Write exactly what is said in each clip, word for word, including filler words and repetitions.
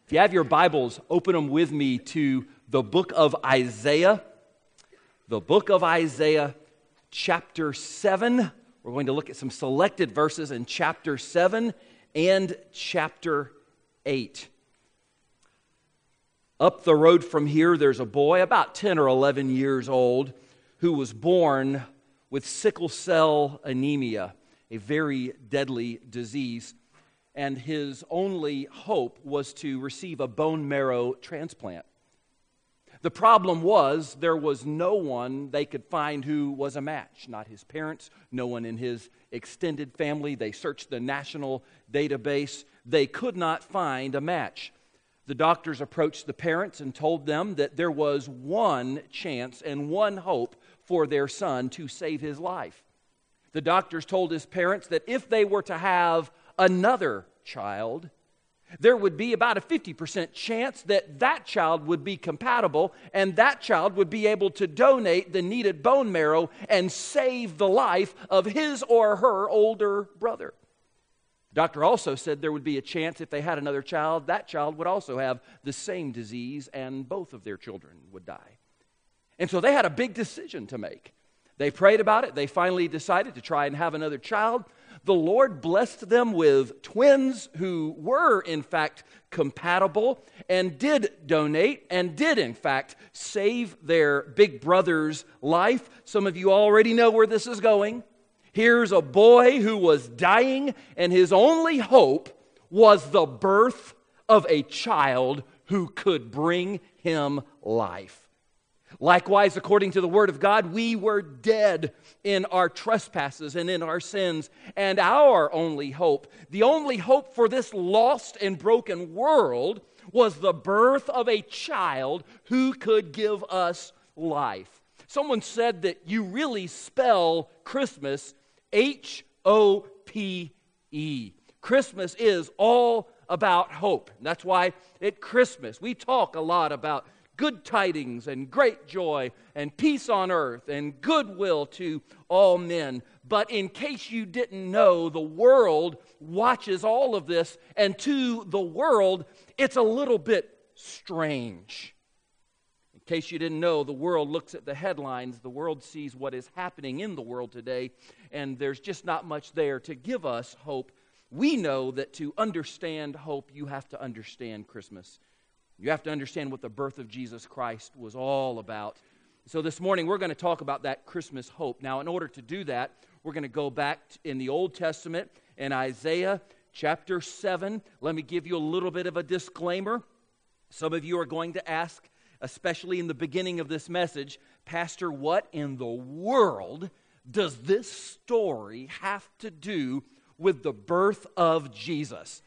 If you have your Bibles, open them with me to the book of Isaiah. The book of Isaiah, chapter seven. We're going to look at some selected verses in chapter seven and chapter eight. Up the road from here, there's a boy about ten or eleven years old who was born with sickle cell anemia, a very deadly disease. And his only hope was to receive a bone marrow transplant. The problem was there was no one they could find who was a match. Not his parents, no one in his extended family. They searched the national database. They could not find a match. The doctors approached the parents and told them that there was one chance and one hope for their son to save his life. The doctors told his parents that if they were to have another child, there would be about a fifty percent chance that that child would be compatible and that child would be able to donate the needed bone marrow and save the life of his or her older brother. The doctor also said there would be a chance if they had another child, that child would also have the same disease and both of their children would die. And so they had a big decision to make. They prayed about it. They finally decided to try and have another child. The Lord blessed them with twins who were, in fact, compatible and did donate and did, in fact, save their big brother's life. Some of you already know where this is going. Here's a boy who was dying, and his only hope was the birth of a child who could bring him life. Likewise, according to the Word of God, we were dead in our trespasses and in our sins, and our only hope, the only hope for this lost and broken world, was the birth of a child who could give us life. Someone said that you really spell Christmas H O P E. Christmas is all about hope. And that's why at Christmas we talk a lot about good tidings and great joy and peace on earth and goodwill to all men. But in case you didn't know, the world watches all of this, and to the world, it's a little bit strange. In case you didn't know, the world looks at the headlines, the world sees what is happening in the world today, and there's just not much there to give us hope. We know that to understand hope, you have to understand Christmas. You have to understand what the birth of Jesus Christ was all about. So this morning we're going to talk about that Christmas hope. Now, in order to do that, we're going to go back in the Old Testament in Isaiah chapter seven. Let me give you a little bit of a disclaimer. Some of you are going to ask, especially in the beginning of this message, Pastor, what in the world does this story have to do with the birth of Jesus?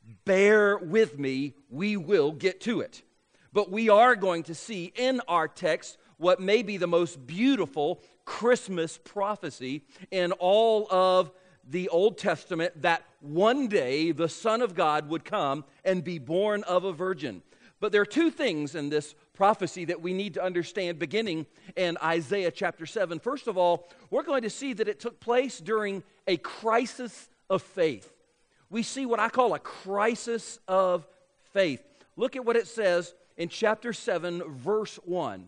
Bear with me, we will get to it. But we are going to see in our text what may be the most beautiful Christmas prophecy in all of the Old Testament, that one day the Son of God would come and be born of a virgin. But there are two things in this prophecy that we need to understand beginning in Isaiah chapter seven. First of all, we're going to see that it took place during a crisis of faith. We see what I call a crisis of faith. Look at what it says in chapter seven, verse one.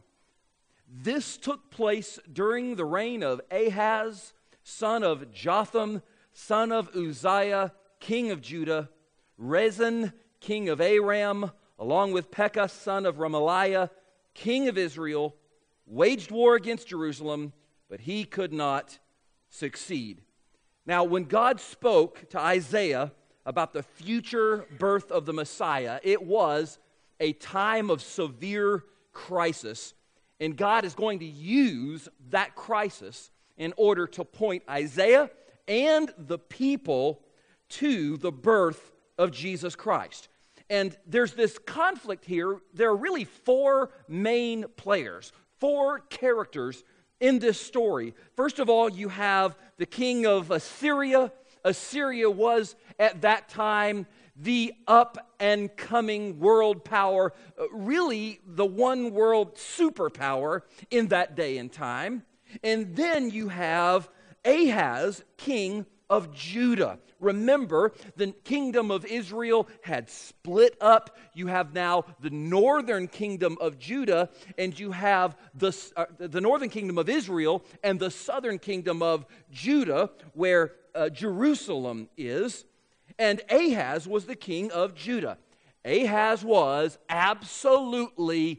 This took place during the reign of Ahaz, son of Jotham, son of Uzziah, king of Judah, Rezin, king of Aram, along with Pekah, son of Remaliah, king of Israel, waged war against Jerusalem, but he could not succeed. Now, when God spoke to Isaiah about the future birth of the Messiah, it was a time of severe crisis, and God is going to use that crisis in order to point Isaiah and the people to the birth of Jesus Christ. And there's this conflict here. There are really four main players, four characters in this story. First of all, you have the king of Assyria. Assyria was at that time the up-and-coming world power, really the one world superpower in that day and time. And then you have Ahaz, king of Judah. Remember, the kingdom of Israel had split up. You have now the northern kingdom of Judah, and you have the, uh, the northern kingdom of Israel and the southern kingdom of Judah, where uh, Jerusalem is. And Ahaz was the king of Judah. Ahaz was absolutely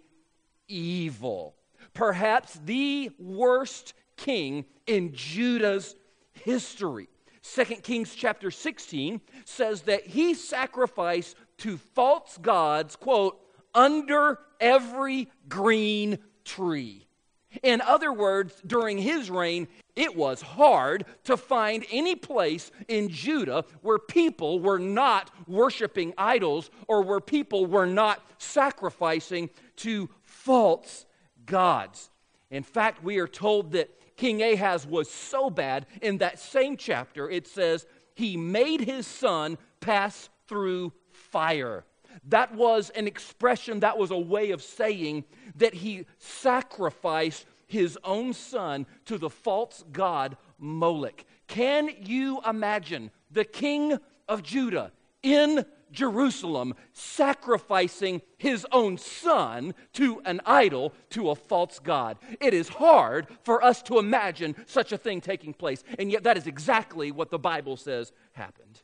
evil. Perhaps the worst king in Judah's history. Second Kings chapter sixteen says that he sacrificed to false gods, quote, under every green tree. In other words, during his reign, it was hard to find any place in Judah where people were not worshiping idols or where people were not sacrificing to false gods. In fact, we are told that King Ahaz was so bad, in that same chapter, it says, he made his son pass through fire. That was an expression, that was a way of saying that he sacrificed his own son to the false god Molech. Can you imagine the king of Judah in Jerusalem sacrificing his own son to an idol, to a false god? It is hard for us to imagine such a thing taking place, and yet that is exactly what the Bible says happened.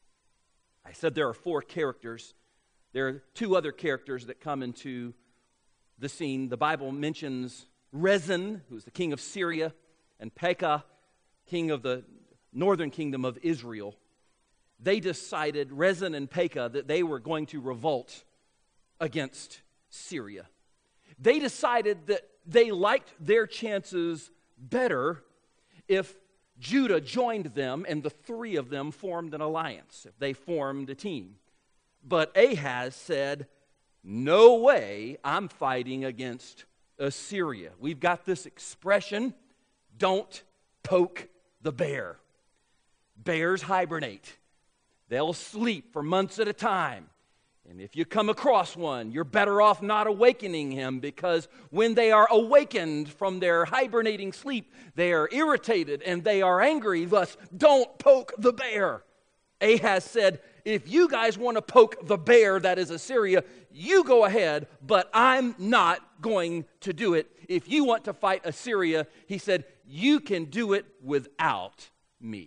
I said there are four characters. There are two other characters that come into the scene. The Bible mentions Rezin, who's the king of Syria, and Pekah, king of the northern kingdom of Israel. They decided, Rezin and Pekah, that they were going to revolt against Syria. They decided that they liked their chances better if Judah joined them and the three of them formed an alliance, if they formed a team. But Ahaz said, no way I'm fighting against Assyria. We've got this expression, don't poke the bear. Bears hibernate. They'll sleep for months at a time. And if you come across one, you're better off not awakening him, because when they are awakened from their hibernating sleep, they are irritated and they are angry. Thus, don't poke the bear. Ahaz said, if you guys want to poke the bear that is Assyria, you go ahead, but I'm not going to do it. If you want to fight Assyria, he said, you can do it without me.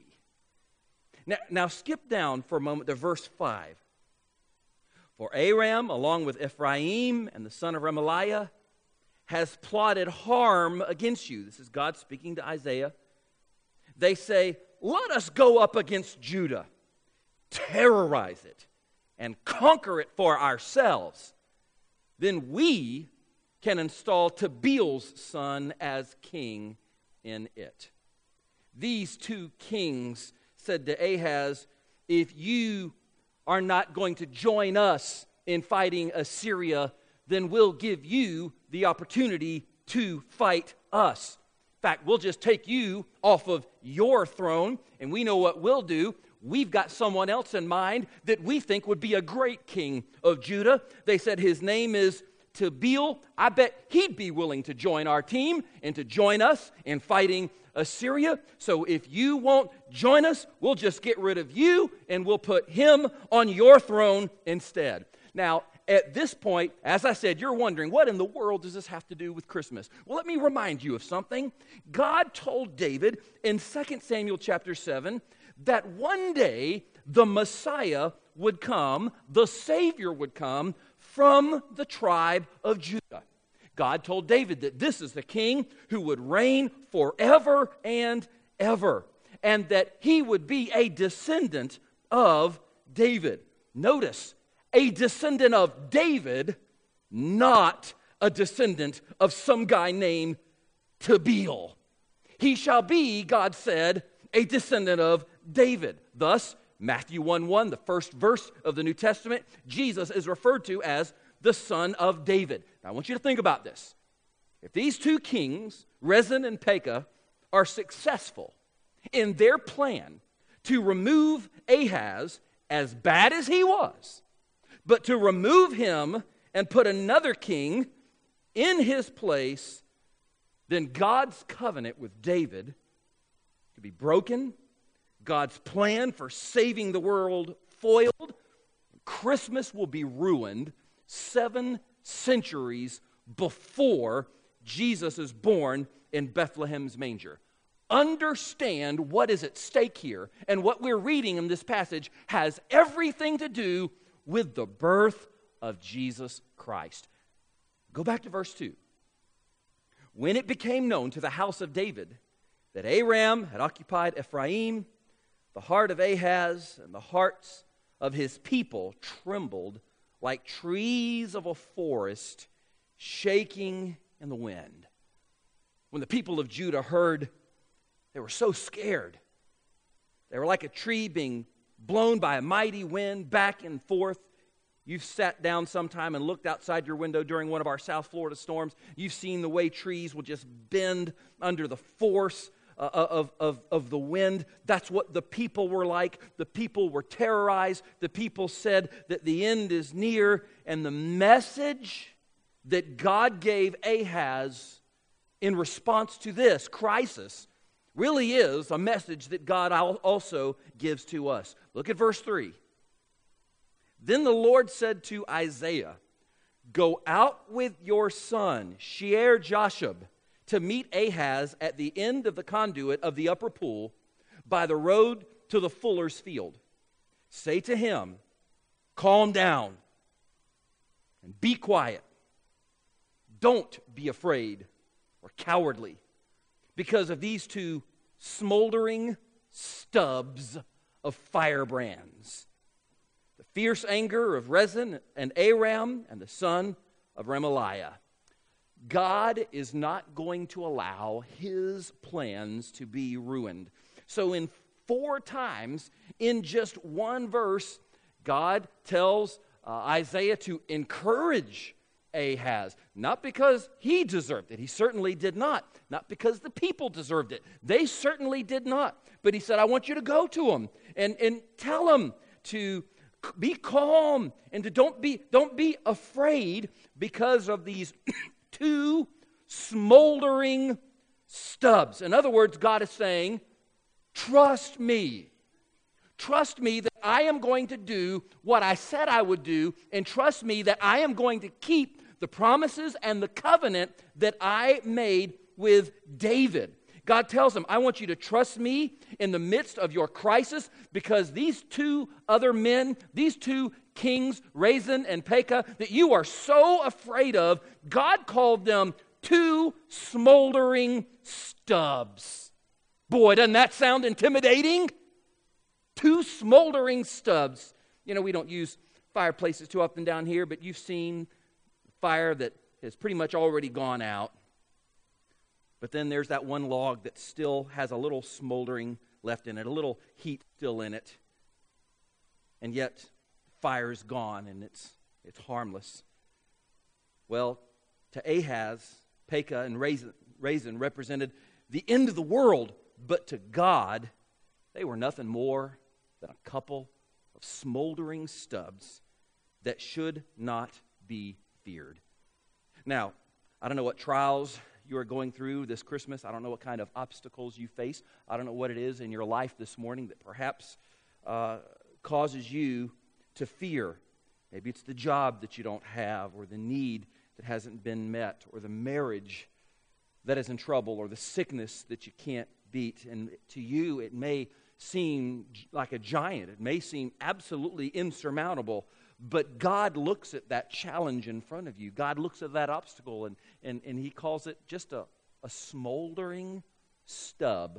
Now, now skip down for a moment to verse five. For Aram, along with Ephraim and the son of Remaliah, has plotted harm against you. This is God speaking to Isaiah. They say, let us go up against Judah, terrorize it, and conquer it for ourselves. Then we can install Tabaal's son as king in it. These two kings said to Ahaz, if you are not going to join us in fighting Assyria, then we'll give you the opportunity to fight us. In fact, we'll just take you off of your throne, and we know what we'll do. We've got someone else in mind that we think would be a great king of Judah. They said his name is Tabaal. I bet he'd be willing to join our team and to join us in fighting Assyria. So if you won't join us, we'll just get rid of you and we'll put him on your throne instead. Now, at this point, as I said, you're wondering, what in the world does this have to do with Christmas? Well, let me remind you of something. God told David in Second Samuel chapter seven that one day the Messiah would come, the Savior would come from the tribe of Judah. God told David that this is the king who would reign forever and ever, and that he would be a descendant of David. Notice, a descendant of David, not a descendant of some guy named Tabaal. He shall be, God said, a descendant of David. Thus, Matthew one one, the first verse of the New Testament, Jesus is referred to as the son of David. Now, I want you to think about this. If these two kings, Rezin and Pekah, are successful in their plan to remove Ahaz, as bad as he was, but to remove him and put another king in his place, then God's covenant with David could be broken, God's plan for saving the world foiled. Christmas will be ruined seven centuries before Jesus is born in Bethlehem's manger. Understand what is at stake here, and what we're reading in this passage has everything to do with the birth of Jesus Christ. Go back to verse two. When it became known to the house of David that Aram had occupied Ephraim, the heart of Ahaz and the hearts of his people trembled like trees of a forest shaking in the wind. When the people of Judah heard, they were so scared. They were like a tree being blown by a mighty wind back and forth. You've sat down sometime and looked outside your window during one of our South Florida storms. You've seen the way trees will just bend under the force uh, of, of, of the wind. That's what the people were like. The people were terrorized. The people said that the end is near. And the message that God gave Ahaz in response to this crisis really is a message that God also gives to us. Look at verse three. Then the Lord said to Isaiah, "Go out with your son, Shear-Jashub, to meet Ahaz at the end of the conduit of the upper pool by the road to the fuller's field. Say to him, calm down and be quiet. Don't be afraid or cowardly because of these two smoldering stubs of firebrands, the fierce anger of Rezin and Aram and the son of Remaliah." God is not going to allow his plans to be ruined. So in four times, in just one verse, God tells uh, Isaiah to encourage Ahaz, not because he deserved it. He certainly did not. Not because the people deserved it. They certainly did not. But he said, I want you to go to him and, and tell him to be calm and to don't be, don't be afraid because of these two smoldering stubs. In other words, God is saying, trust me. Trust me that I am going to do what I said I would do, and trust me that I am going to keep the promises and the covenant that I made with David. God tells him, I want you to trust me in the midst of your crisis, because these two other men, these two kings, Rezin and Pekah, that you are so afraid of, God called them two smoldering stubs. Boy, doesn't that sound intimidating? Two smoldering stubs. You know, we don't use fireplaces too often down here, but you've seen fire that has pretty much already gone out. But then there's that one log that still has a little smoldering left in it, a little heat still in it. And yet, fire's gone and it's it's harmless. Well, to Ahaz, Pekah and Rezin, Rezin represented the end of the world, but to God, they were nothing more than a couple of smoldering stubs that should not be feared. Now, I don't know what trials you are going through this Christmas. I don't know what kind of obstacles you face. I don't know what it is in your life this morning that perhaps uh, causes you to fear. Maybe it's the job that you don't have, or the need that hasn't been met, or the marriage that is in trouble, or the sickness that you can't beat. And to you, it may seem like a giant. It may seem absolutely insurmountable. But God looks at that challenge in front of you. God looks at that obstacle, and, and, and he calls it just a, a smoldering stub.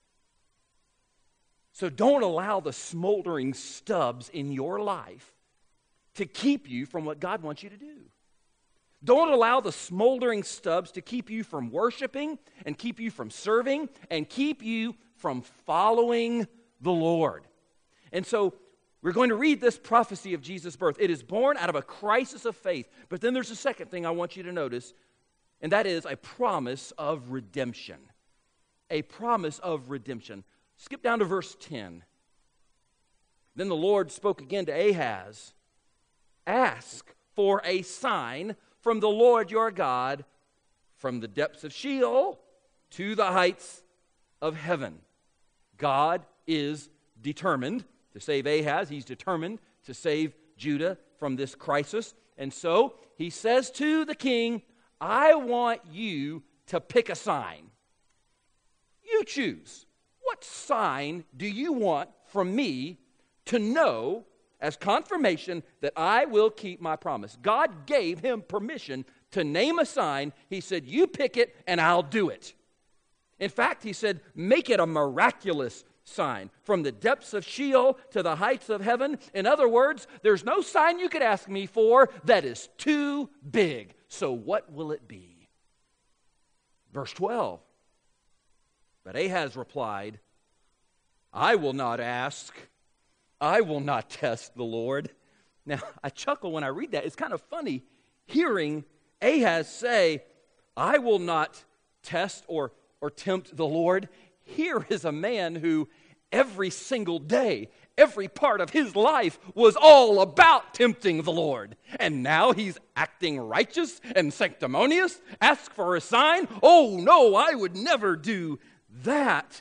So don't allow the smoldering stubs in your life to keep you from what God wants you to do. Don't allow the smoldering stubs to keep you from worshiping and keep you from serving and keep you from following the Lord. And so we're going to read this prophecy of Jesus' birth. It is born out of a crisis of faith. But then there's a second thing I want you to notice, and that is a promise of redemption. A promise of redemption. Skip down to verse ten. Then the Lord spoke again to Ahaz, ask for a sign from the Lord your God, from the depths of Sheol to the heights of heaven. God is determined to save Ahaz. He's determined to save Judah from this crisis. And so he says to the king, I want you to pick a sign. You choose. What sign do you want from me to know as confirmation that I will keep my promise? God gave him permission to name a sign. He said, you pick it and I'll do it. In fact, he said, make it a miraculous sign from the depths of Sheol to the heights of heaven. In other words, there's no sign you could ask me for that is too big. So what will it be? Verse twelve. But Ahaz replied, I will not ask. I will not test the Lord. Now, I chuckle when I read that. It's kind of funny hearing Ahaz say, I will not test or, or tempt the Lord. Here is a man who every single day, every part of his life was all about tempting the Lord. And now he's acting righteous and sanctimonious. Ask for a sign. Oh, no, I would never do that.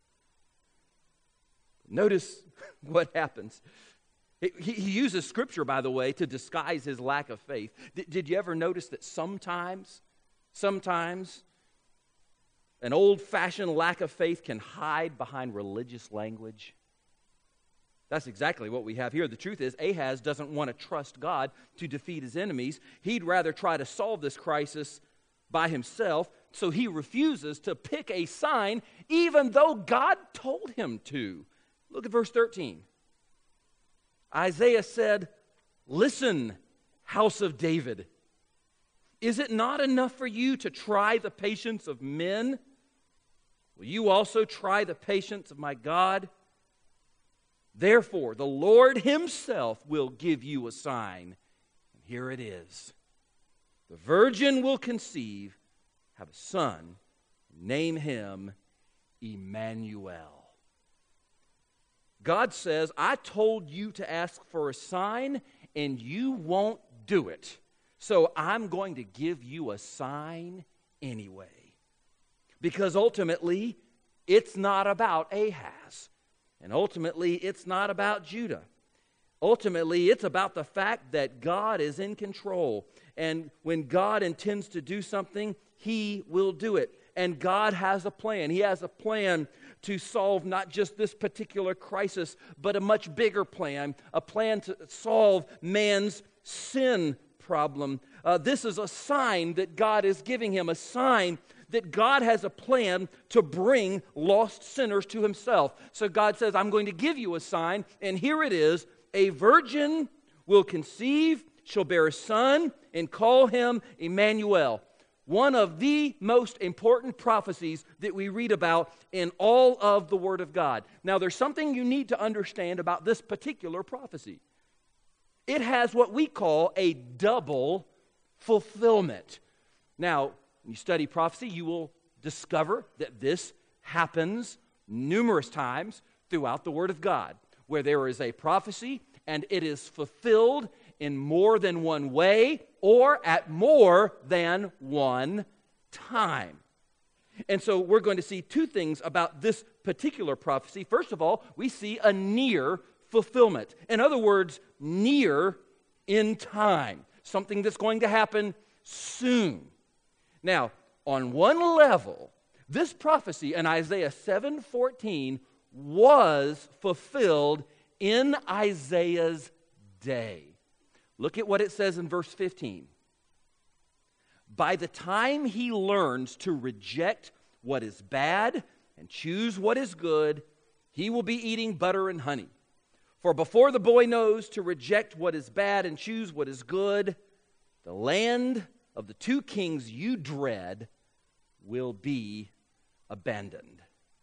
Notice what happens. He, he uses Scripture, by the way, to disguise his lack of faith. Did, did you ever notice that sometimes, sometimes, an old-fashioned lack of faith can hide behind religious language? That's exactly what we have here. The truth is, Ahaz doesn't want to trust God to defeat his enemies. He'd rather try to solve this crisis by himself, so he refuses to pick a sign, even though God told him to. Look at verse thirteen. Isaiah said, listen, house of David. Is it not enough for you to try the patience of men? Will you also try the patience of my God? Therefore, the Lord himself will give you a sign. And here it is. The virgin will conceive, have a son, and name him Emmanuel. God says, I told you to ask for a sign, and you won't do it. So I'm going to give you a sign anyway. Because ultimately, it's not about Ahaz. And ultimately, it's not about Judah. Ultimately, it's about the fact that God is in control. And when God intends to do something, he will do it. And God has a plan. He has a plan to solve not just this particular crisis, but a much bigger plan, a plan to solve man's sin problem. Uh, this is a sign that God is giving him, a sign that God has a plan to bring lost sinners to himself. So God says, I'm going to give you a sign, and here it is. A virgin will conceive, shall bear a son, and call him Emmanuel. One of the most important prophecies that we read about in all of the Word of God. Now, there's something you need to understand about this particular prophecy. It has what we call a double fulfillment. Now, when you study prophecy, you will discover that this happens numerous times throughout the Word of God, where there is a prophecy and it is fulfilled in more than one way or at more than one time. And so we're going to see two things about this particular prophecy. First of all, we see a near fulfillment. In other words, near in time. Something that's going to happen soon. Now, on one level, this prophecy in Isaiah seven fourteen was fulfilled in Isaiah's day. Look at what it says in verse fifteen. By the time he learns to reject what is bad and choose what is good, he will be eating butter and honey. For before the boy knows to reject what is bad and choose what is good, the land of the two kings you dread will be abandoned.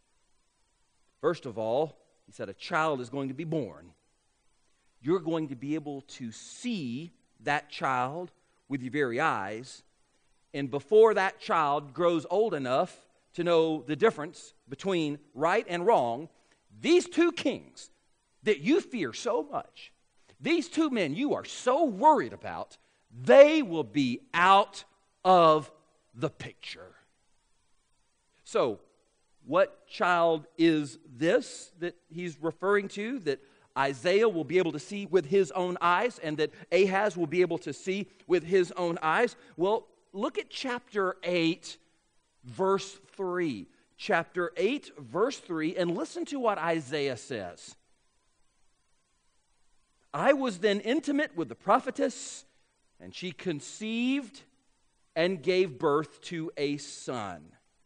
First of all, he said a child is going to be born. You're going to be able to see that child with your very eyes. And before that child grows old enough to know the difference between right and wrong, these two kings that you fear so much, these two men you are so worried about, they will be out of the picture. So, What child is this that he's referring to, that Isaiah will be able to see with his own eyes and that Ahaz will be able to see with his own eyes? Well, look at chapter eight, verse three. Chapter eight, verse three, and listen to what Isaiah says. I was then intimate with the prophetess, and she conceived and gave birth to a son.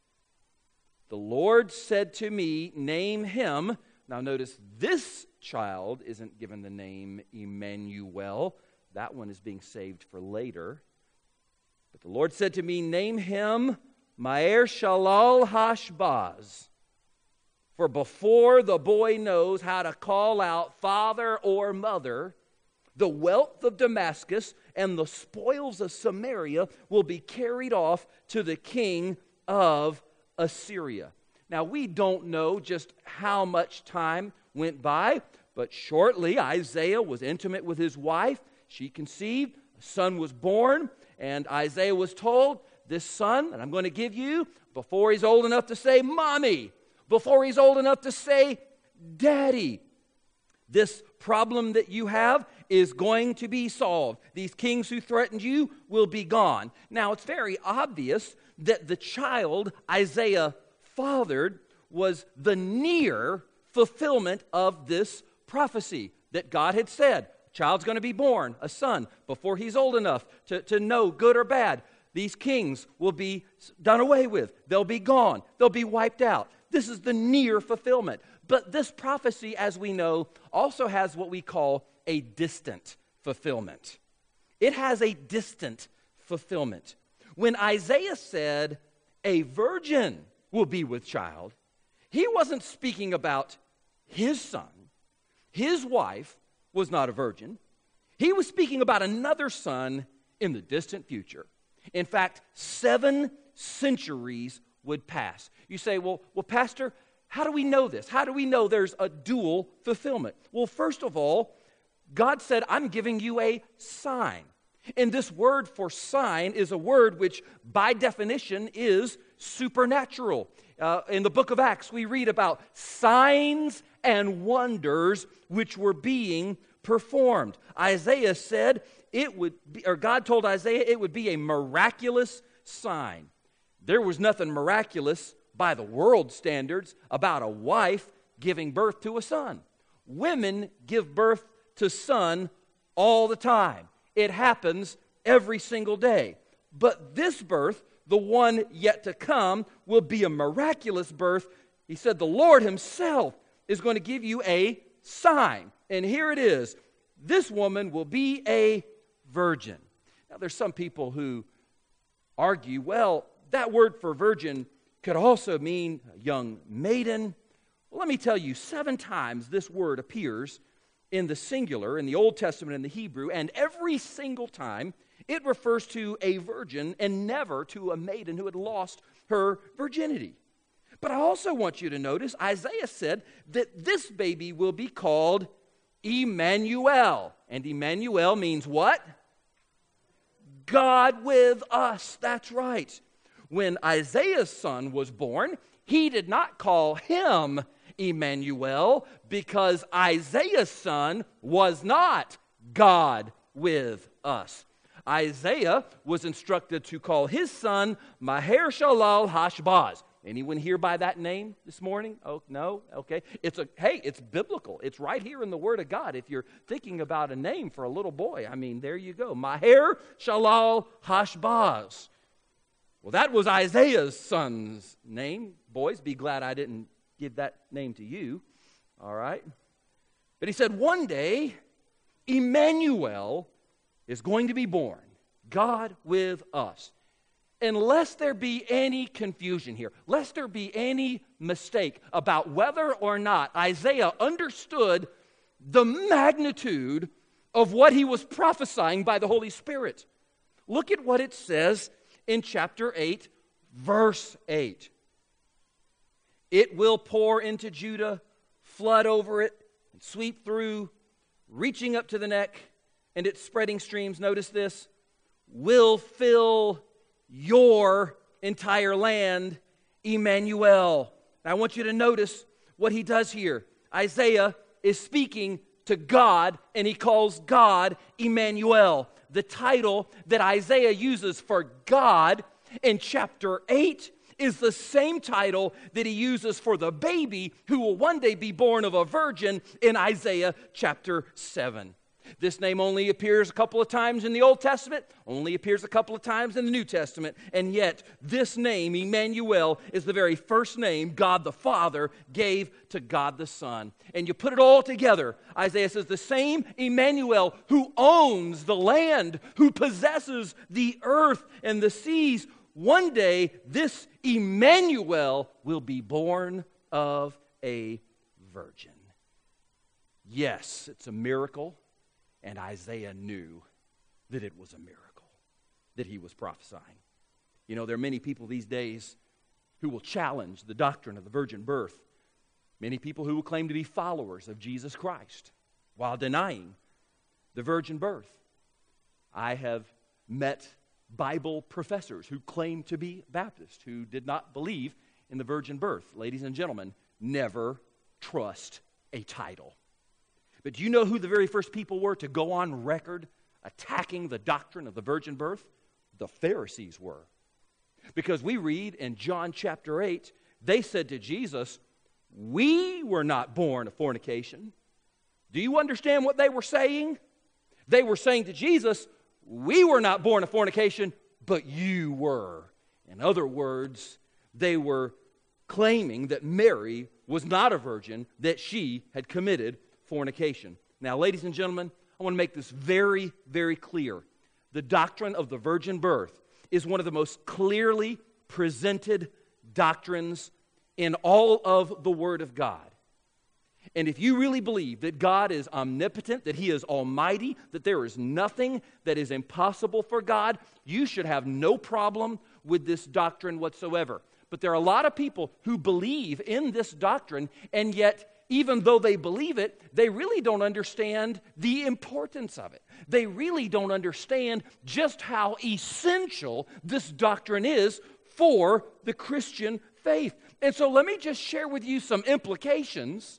The Lord said to me, name him. Now notice, this child isn't given the name Emmanuel. That one is being saved for later. But the Lord said to me, name him Maher-shalal-hash-baz. For before the boy knows how to call out father or mother, the wealth of Damascus and the spoils of Samaria will be carried off to the king of Assyria. Now, we don't know just how much time went by, but shortly Isaiah was intimate with his wife. She conceived, a son was born, and Isaiah was told, this son that I'm going to give you, before he's old enough to say mommy, before he's old enough to say daddy, this problem that you have is going to be solved. These kings who threatened you will be gone. Now, it's very obvious that the child Isaiah fathered was the near fulfillment of this prophecy that God had said. A child's going to be born, a son, before he's old enough to, to know good or bad. These kings will be done away with. They'll be gone. They'll be wiped out. This is the near fulfillment. But this prophecy, as we know, also has what we call a distant fulfillment. It has a distant fulfillment. When Isaiah said, a virgin will be with child, he wasn't speaking about his son. His wife was not a virgin. He was speaking about another son in the distant future. In fact, seven centuries would pass. You say, well, well, Pastor, how do we know this? How do we know there's a dual fulfillment? Well, first of all, God said, I'm giving you a sign. And this word for sign is a word which, by definition, is supernatural. Uh, in the book of Acts, we read about signs and wonders which were being performed. Isaiah said it would be, or God told Isaiah it would be a miraculous sign. There was nothing miraculous by the world standards about a wife giving birth to a son. Women give birth to son all the time. It happens every single day. But this birth, the one yet to come, will be a miraculous birth. He said the Lord himself is going to give you a sign. And here it is. This woman will be a virgin. Now, there's some people who argue, well, that word for virgin could also mean a young maiden. Well, let me tell you, seven times this word appears in the singular, in the Old Testament, in the Hebrew, and every single time it refers to a virgin and never to a maiden who had lost her virginity. But I also want you to notice, Isaiah said that this baby will be called Emmanuel. And Emmanuel means what? God with us. That's right. When Isaiah's son was born, he did not call him Emmanuel because Isaiah's son was not God with us. Isaiah was instructed to call his son Maher-shalal-hash-baz. Anyone here by that name this morning? Oh, no? Okay. It's a hey, it's biblical. It's right here in the Word of God. If you're thinking about a name for a little boy, I mean, there you go. Maher-shalal-hash-baz. Well, that was Isaiah's son's name. Boys, be glad I didn't give that name to you. All right? But he said, one day, Emmanuel is going to be born. God with us. Unless there be any confusion here, lest there be any mistake about whether or not Isaiah understood the magnitude of what he was prophesying by the Holy Spirit. Look at what it says in chapter eight, verse eight. It will pour into Judah, flood over it, and sweep through, reaching up to the neck, and its spreading streams, notice this, will fill your entire land, Emmanuel, And I want you to notice what he does here. Isaiah is speaking to God, and he calls God Emmanuel. The title that Isaiah uses for God in chapter eight is the same title that he uses for the baby who will one day be born of a virgin in Isaiah chapter seven. This name only appears a couple of times in the Old Testament, only appears a couple of times in the New Testament, and yet this name, Emmanuel, is the very first name God the Father gave to God the Son. And you put it all together, Isaiah says, the same Emmanuel who owns the land, who possesses the earth and the seas, one day this Emmanuel will be born of a virgin. Yes, it's a miracle. And Isaiah knew that it was a miracle that he was prophesying. You know, there are many people these days who will challenge the doctrine of the virgin birth. Many people who will claim to be followers of Jesus Christ while denying the virgin birth. I have met Bible professors who claim to be Baptist who did not believe in the virgin birth. Ladies and gentlemen, never trust a title. But do you know who the very first people were to go on record attacking the doctrine of the virgin birth? The Pharisees were. Because we read in John chapter eight, they said to Jesus, "We were not born of fornication." Do you understand what they were saying? They were saying to Jesus, "We were not born of fornication, but you were." In other words, they were claiming that Mary was not a virgin, that she had committed fornication. Now, ladies and gentlemen, I want to make this very, very clear. The doctrine of the virgin birth is one of the most clearly presented doctrines in all of the Word of God. And if you really believe that God is omnipotent, that He is almighty, that there is nothing that is impossible for God, you should have no problem with this doctrine whatsoever. But there are a lot of people who believe in this doctrine, and yet even though they believe it, they really don't understand the importance of it. They really don't understand just how essential this doctrine is for the Christian faith. And so let me just share with you some implications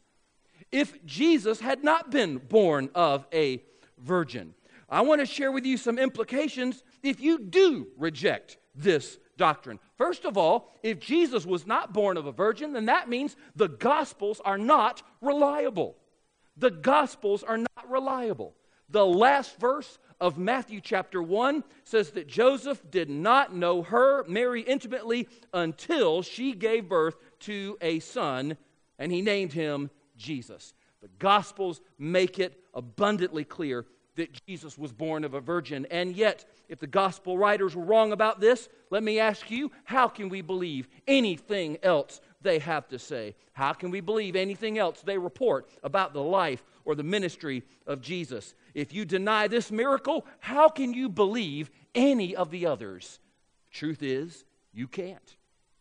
if Jesus had not been born of a virgin. I want to share with you some implications if you do reject this doctrine. First of all, if Jesus was not born of a virgin, then that means the Gospels are not reliable. The Gospels are not reliable. The last verse of Matthew chapter one says that Joseph did not know her, Mary, intimately until she gave birth to a son, and he named him Jesus. The Gospels make it abundantly clear that Jesus was born of a virgin. And yet, if the gospel writers were wrong about this, let me ask you, how can we believe anything else they have to say? How can we believe anything else they report about the life or the ministry of Jesus? If you deny this miracle, how can you believe any of the others? Truth is, you can't.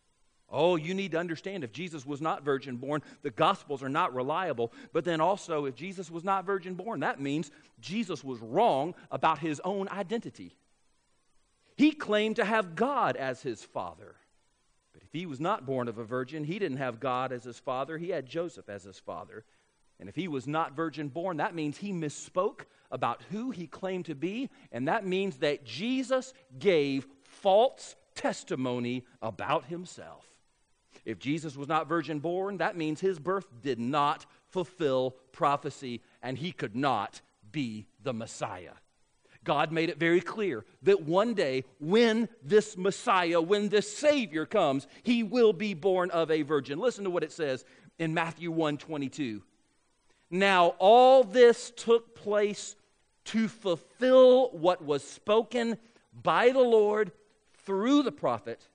Oh, you need to understand, if Jesus was not virgin born, the Gospels are not reliable. But then also, if Jesus was not virgin born, that means Jesus was wrong about his own identity. He claimed to have God as his father. But if he was not born of a virgin, he didn't have God as his father. He had Joseph as his father. And if he was not virgin born, that means he misspoke about who he claimed to be. And that means that Jesus gave false testimony about himself. If Jesus was not virgin born, that means his birth did not fulfill prophecy, and he could not be the Messiah. God made it very clear that one day when this Messiah, when this Savior comes, he will be born of a virgin. Listen to what it says in Matthew one twenty-two. Now all this took place to fulfill what was spoken by the Lord through the prophet.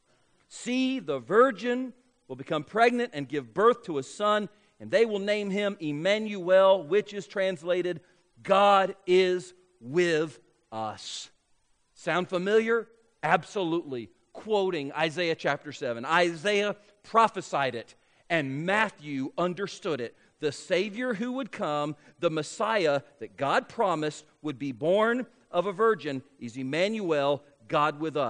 See, the virgin will become pregnant and give birth to a son, and they will name him Emmanuel, which is translated, God is with us. Sound familiar? Absolutely. Quoting Isaiah chapter seven. Isaiah prophesied it, and Matthew understood it. The Savior who would come, the Messiah that God promised would be born of a virgin, is Emmanuel, God with us.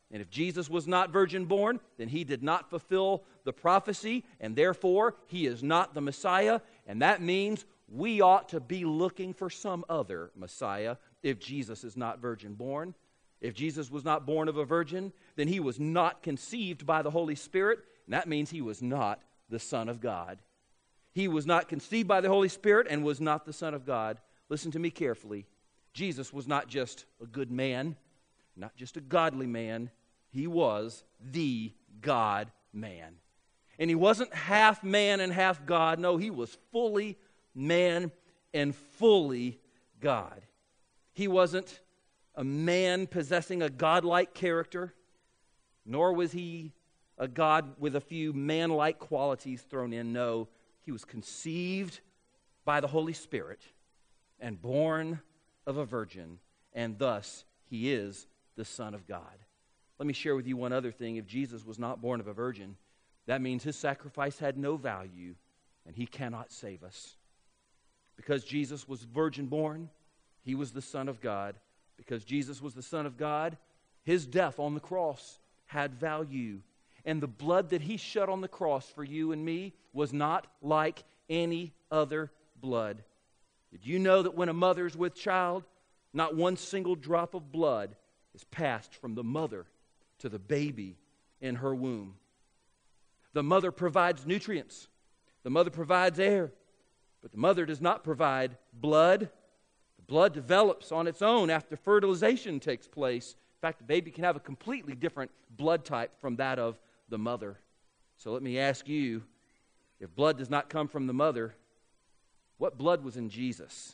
And if Jesus was not virgin born, then he did not fulfill the prophecy, and therefore he is not the Messiah. And that means we ought to be looking for some other Messiah if Jesus is not virgin born. If Jesus was not born of a virgin, then he was not conceived by the Holy Spirit, and that means he was not the Son of God. He was not conceived by the Holy Spirit and was not the Son of God. Listen to me carefully. Jesus was not just a good man, not just a godly man. He was the God-man. And he wasn't half man and half God. No, he was fully man and fully God. He wasn't a man possessing a godlike character, nor was he a God with a few man-like qualities thrown in. No, he was conceived by the Holy Spirit and born of a virgin, and thus he is the Son of God. Let me share with you one other thing. If Jesus was not born of a virgin, that means his sacrifice had no value, and he cannot save us. Because Jesus was virgin born, he was the Son of God. Because Jesus was the Son of God, his death on the cross had value. And the blood that he shed on the cross for you and me was not like any other blood. Did you know that when a mother's with child, not one single drop of blood is passed from the mother to the baby in her womb? The mother provides nutrients. The mother provides air. But the mother does not provide blood. The blood develops on its own after fertilization takes place. In fact, the baby can have a completely different blood type from that of the mother. So let me ask you, if blood does not come from the mother, what blood was in Jesus?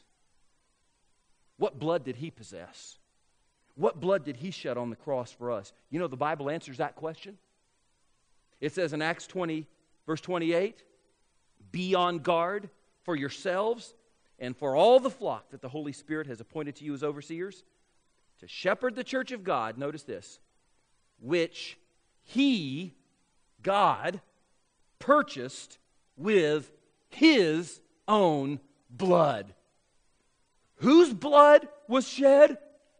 What blood did he possess? What blood did he shed on the cross for us? You know, the Bible answers that question. It says in Acts twenty, verse twenty-eight, be on guard for yourselves and for all the flock that the Holy Spirit has appointed to you as overseers, to shepherd the church of God, notice this, which he, God, purchased with his own blood. Whose blood was shed?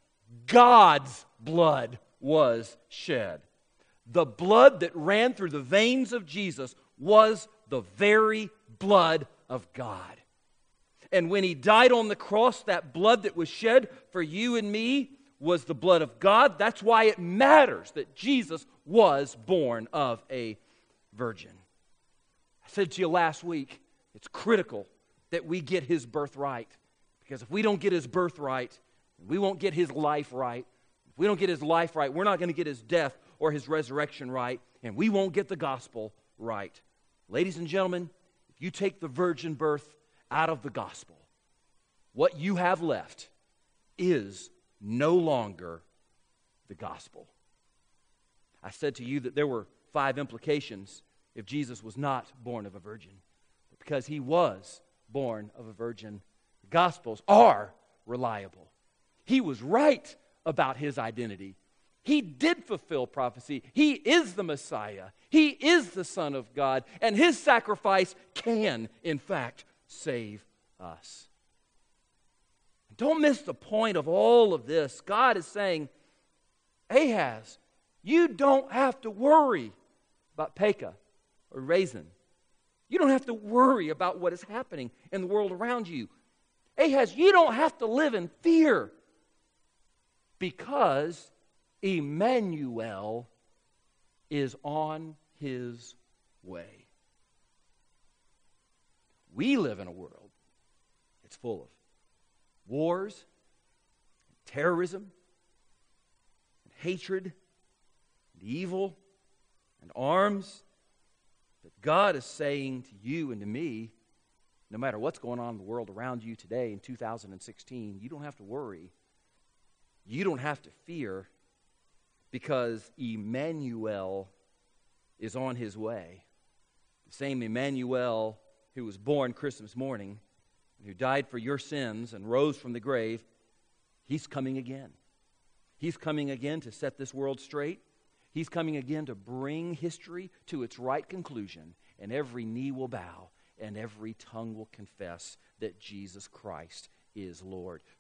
God's blood was shed. The blood that ran through the veins of Jesus was the very blood of God. And when he died on the cross, that blood that was shed for you and me was the blood of God. That's why it matters that Jesus was born of a virgin. I said to you last week, it's critical that we get his birth right. Because if we don't get his birth right, we won't get his life right. If we don't get his life right, we're not going to get his death or his resurrection right, and we won't get the gospel right. Ladies and gentlemen, if you take the virgin birth out of the gospel, what you have left is no longer the gospel. I said to you that there were five implications if Jesus was not born of a virgin. But because he was born of a virgin, the Gospels are reliable. He was right about his identity. He did fulfill prophecy. He is the Messiah. He is the Son of God. And his sacrifice can, in fact, save us. Don't miss the point of all of this. God is saying, Ahaz, you don't have to worry about Pekah or Rezin. You don't have to worry about what is happening in the world around you. Ahaz, you don't have to live in fear because Emmanuel is on his way. We live in a world that's full of wars, terrorism, and hatred, and evil, and arms. But God is saying to you and to me, no matter what's going on in the world around you today in two thousand sixteen, you don't have to worry. You don't have to fear because Emmanuel is on his way. The same Emmanuel who was born Christmas morning, who died for your sins and rose from the grave, he's coming again. He's coming again to set this world straight. He's coming again to bring history to its right conclusion, and every knee will bow and every tongue will confess that Jesus Christ is Lord.